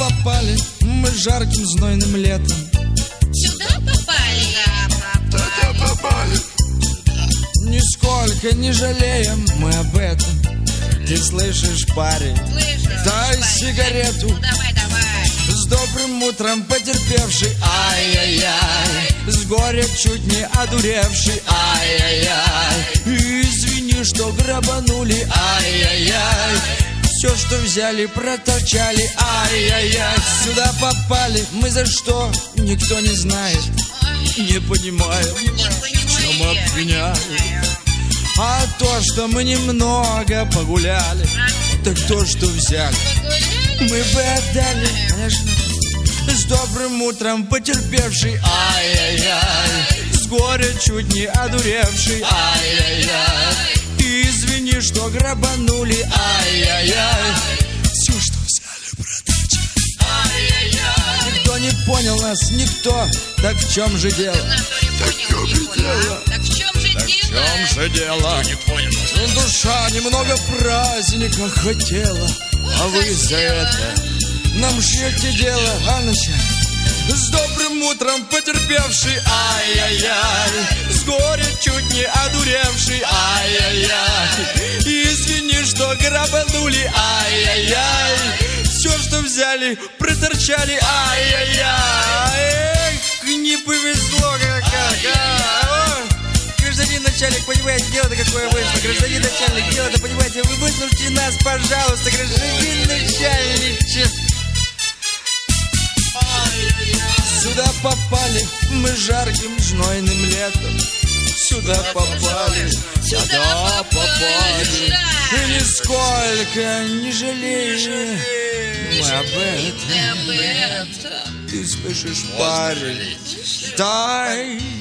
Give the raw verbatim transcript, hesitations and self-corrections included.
попали мы жарким знойным летом. Сюда попали, Туда попали. Нисколько не жалеем мы об этом. Ты слышишь, парень? слышишь? Дай парень, сигарету. Ну давай, давай. С добрым утром потерпевший, ай-яй-яй. С горя чуть не одуревший, ай-яй-яй. Извини, что грабанули, ай-яй-яй. Все, что взяли, проторчали, ай-яй-яй. Сюда попали, мы за что, никто не знает. Не понимаем, в чем обвиняют. А то, что мы немного погуляли, так то, что взяли, мы бы отдали, конечно. С добрым утром потерпевший, ай-яй-яй. С горя чуть не одуревший, ай-яй-яй. Извини, что грабанули, ай-яй-яй. Все, что взяли, проторчали, ай-яй-яй. Никто не понял нас, никто. Так в чем же дело? Так в чем же дело? Так в чем же дело? Не понял. Ну, душа немного праздника хотела, а вы за это нам шьете дело, а начальник? С добрым утром потерпевший, ай-яй-яй. С горя чуть не одуревший, ай-яй-яй. Извини, что грабанули, ай-яй-яй. Все, что взяли, проторчали, ай-яй-яй. Эх, не повезло как, а. Гражданин начальник, понимаете, дело-то какое вышло. Гражданин начальник, дело-то, понимаете, вы выслушайте нас, пожалуйста, гражданин начальник. Сюда попали мы жарким знойным летом. Сюда попали, сюда попали. И нисколько не жалеем мы об этом. Ты слышишь, парень? Дай